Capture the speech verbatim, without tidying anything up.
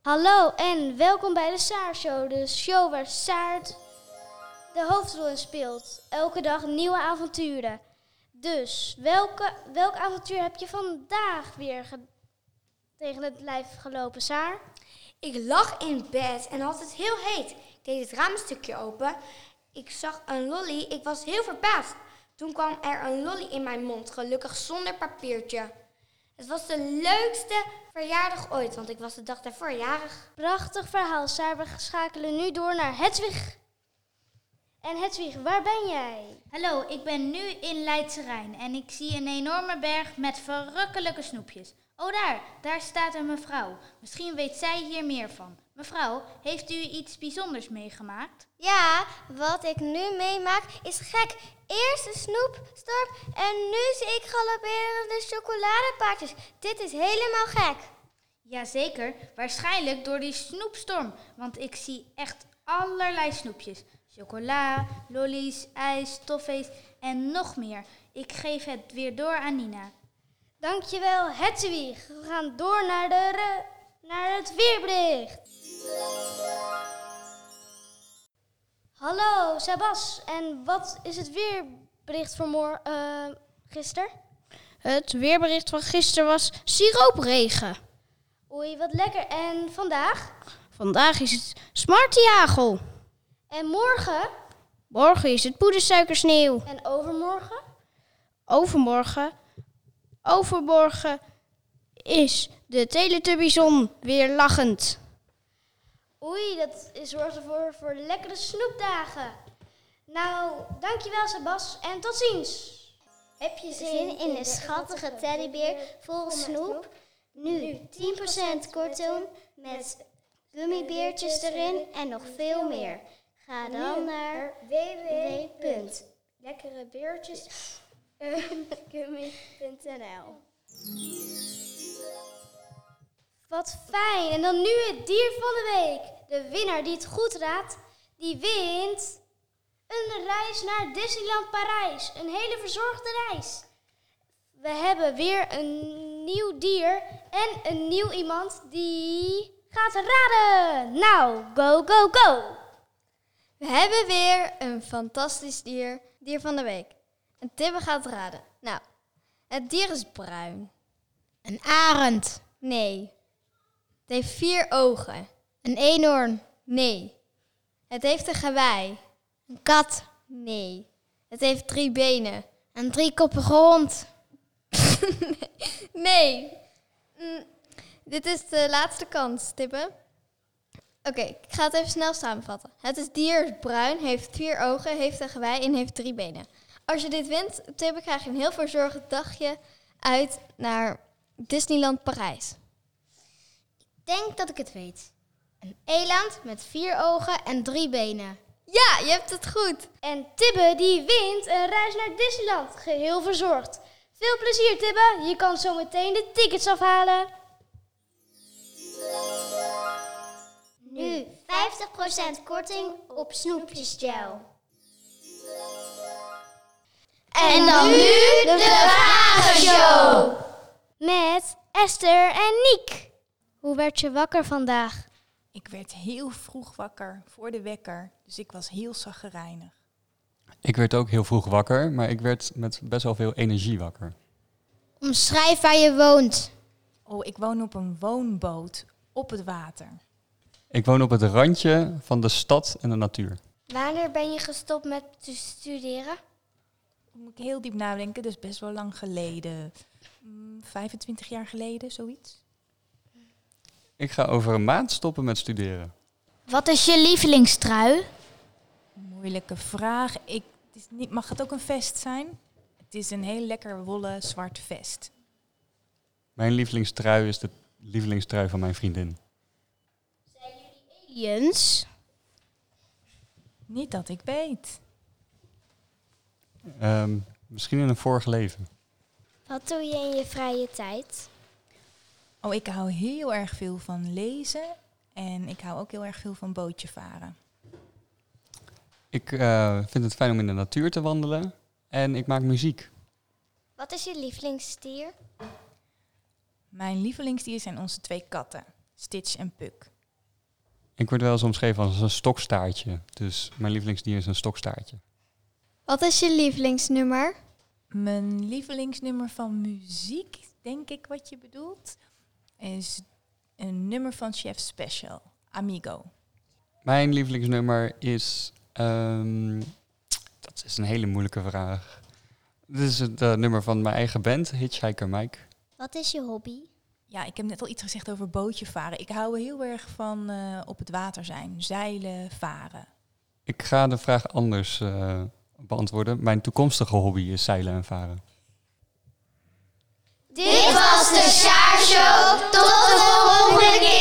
Hallo en welkom bij de Saar Show, de show waar Saart de hoofdrol in speelt. Elke dag nieuwe avonturen. Dus, welke, welk avontuur heb je vandaag weer ge- tegen het lijf gelopen, Saar? Ik lag in bed en had het heel heet. Ik deed het raam een stukje open. Ik zag een lolly. Ik was heel verbaasd. Toen kwam er een lolly in mijn mond, gelukkig zonder papiertje. Het was de leukste verjaardag ooit, want ik was de dag daarvoor jarig. Prachtig verhaal, Saar. We schakelen nu door naar Hedwig. En Hedwig, waar ben jij? Hallo, ik ben nu in Leidse Rijn en ik zie een enorme berg met verrukkelijke snoepjes. Oh daar, daar staat een mevrouw. Misschien weet zij hier meer van. Mevrouw, heeft u iets bijzonders meegemaakt? Ja, wat ik nu meemaak is gek. Eerst een snoepstorm en nu zie ik galopperende chocoladepaardjes. Dit is helemaal gek. Jazeker, waarschijnlijk door die snoepstorm. Want ik zie echt allerlei snoepjes. Chocola, lollies, ijs, toffees en nog meer. Ik geef het weer door aan Nina. Dankjewel, Hedwig. We gaan door naar, de re- naar het weerbericht. Hallo, Sebas. En wat is het weerbericht voor morgen, uh, gisteren? Het weerbericht van gisteren was siroopregen. Oei, wat lekker. En vandaag? Vandaag is het smartiehagel. En morgen? Morgen is het poedersuikersneeuw. En overmorgen? Overmorgen? Overmorgen is de Teletubbyzon weer lachend. Oei, dat zorgt ervoor voor lekkere snoepdagen. Nou, dankjewel Sebas en tot ziens. Heb je zin in een schattige teddybeer vol snoep? Nu tien procent korting met gummibeertjes erin en nog veel meer. Ga dan naar w w w punt lekkerebeertjesgummi punt n l. Wat fijn. En dan nu het dier van de week. De winnaar die het goed raadt, die wint een reis naar Disneyland Parijs. Een hele verzorgde reis. We hebben weer een nieuw dier en een nieuw iemand die gaat raden. Nou, go, go, go. We hebben weer een fantastisch dier, dier van de week. En Tibbe gaat raden. Nou, het dier is bruin. Een arend. Nee. Het heeft vier ogen. Een eenhoorn. Nee. Het heeft een gewei. Een kat. Nee. Het heeft drie benen. Een driekoppige hond. Nee. Mm, dit is de laatste kans, Tibbe. Oké, okay, ik ga het even snel samenvatten. Het is dier is bruin, heeft vier ogen, heeft een gewei en heeft drie benen. Als je dit wint, Tibbe, krijg je een heel verzorgd dagje uit naar Disneyland Parijs. Ik denk dat ik het weet. Een eland met vier ogen en drie benen. Ja, je hebt het goed. En Tibbe die wint een reis naar Disneyland, geheel verzorgd. Veel plezier Tibbe, je kan zo meteen de tickets afhalen. Nu vijftig procent korting op snoepjesgel. En dan nu de Vragenshow. Met Esther en Niek. Hoe werd je wakker vandaag? Ik werd heel vroeg wakker voor de wekker, dus ik was heel chagrijnig. Ik werd ook heel vroeg wakker, maar ik werd met best wel veel energie wakker. Omschrijf waar je woont. Oh, ik woon op een woonboot op het water. Ik woon op het randje van de stad en de natuur. Wanneer ben je gestopt met te studeren? Moet ik heel diep nadenken, dus best wel lang geleden. Mm, vijfentwintig jaar geleden, zoiets. Ik ga over een maand stoppen met studeren. Wat is je lievelingstrui? Moeilijke vraag. Ik, het is niet, mag het ook een vest zijn? Het is een heel lekker wollen zwart vest. Mijn lievelingstrui is de lievelingstrui van mijn vriendin. Zijn jullie aliens? Niet dat ik weet. Um, misschien in een vorig leven. Wat doe je in je vrije tijd? Oh, ik hou heel erg veel van lezen en ik hou ook heel erg veel van bootje varen. Ik uh, vind het fijn om in de natuur te wandelen en ik maak muziek. Wat is je lievelingsdier? Mijn lievelingsdier zijn onze twee katten, Stitch en Puck. Ik word wel eens omschreven als een stokstaartje. Dus mijn lievelingsdier is een stokstaartje. Wat is je lievelingsnummer? Mijn lievelingsnummer van muziek, denk ik wat je bedoelt, is een nummer van Chef Special, Amigo. Mijn lievelingsnummer is... Um, dat is een hele moeilijke vraag. Dit is het uh, nummer van mijn eigen band, Hitchhiker Mike. Wat is je hobby? Ja, ik heb net al iets gezegd over bootje varen. Ik hou heel erg van uh, op het water zijn, zeilen, varen. Ik ga de vraag anders uh, beantwoorden. Mijn toekomstige hobby is zeilen en varen. Dit was de Sjaar Show. Tot de volgende keer.